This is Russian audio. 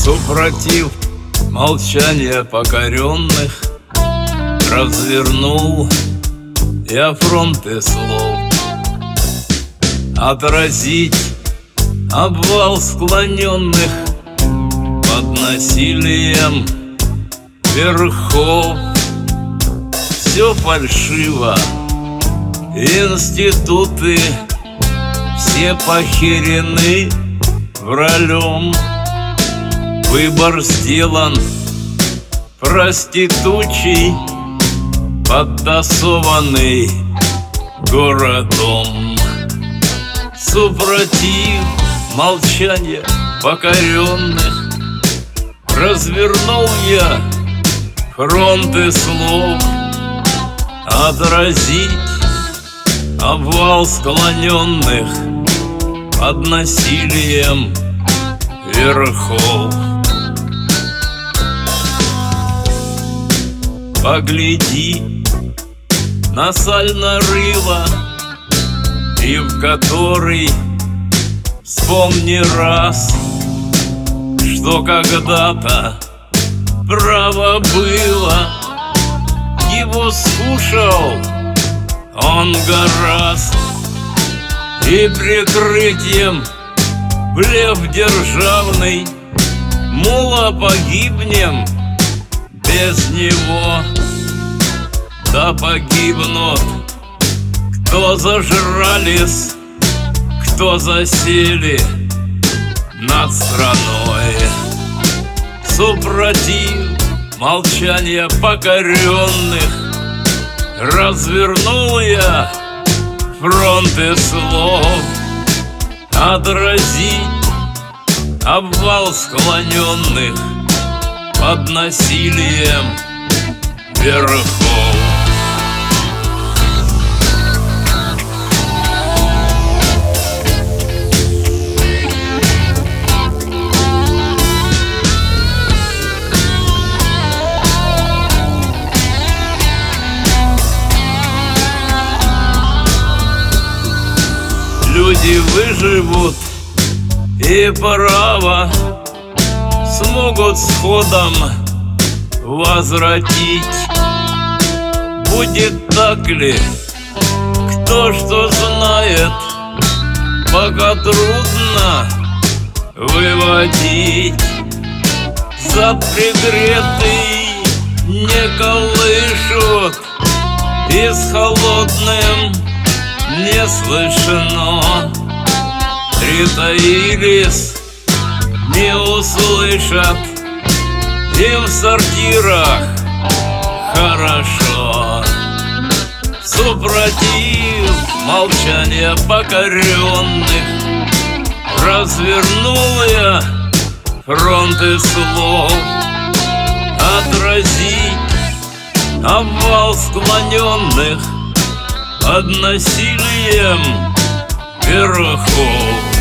Супротив молчания покоренных развернул я фронты слов. Отразить обвал склоненных под насилием верхов. Все фальшиво, институты все похерены вралем. Выбор сделан проститучий, подтасованный городом. Супротив молчания покоренных развернул я фронты слов. Отразить обвал склоненных под насилием верхов. Погляди на саль нарыва, и в который вспомни раз, что когда-то право было. Его скушал он гораст, и прикрытием блеф державный, мула погибнем без него. Да погибнут, кто зажрались, кто засели над страной. Супротив молчания покоренных развернул я фронты слов. Отразить обвал склоненных под насилием верхов. Люди выживут и право смогут сходом возвратить. Будет так ли, кто что знает, пока трудно выводить. Зад пригретый не колышут, и с холодным не слышно. Притаились, не услышат, им в сортирах хорошо. Супротив молчания покоренных развернул я фронты слов. Отразить обвал склоненных под насилием верхов.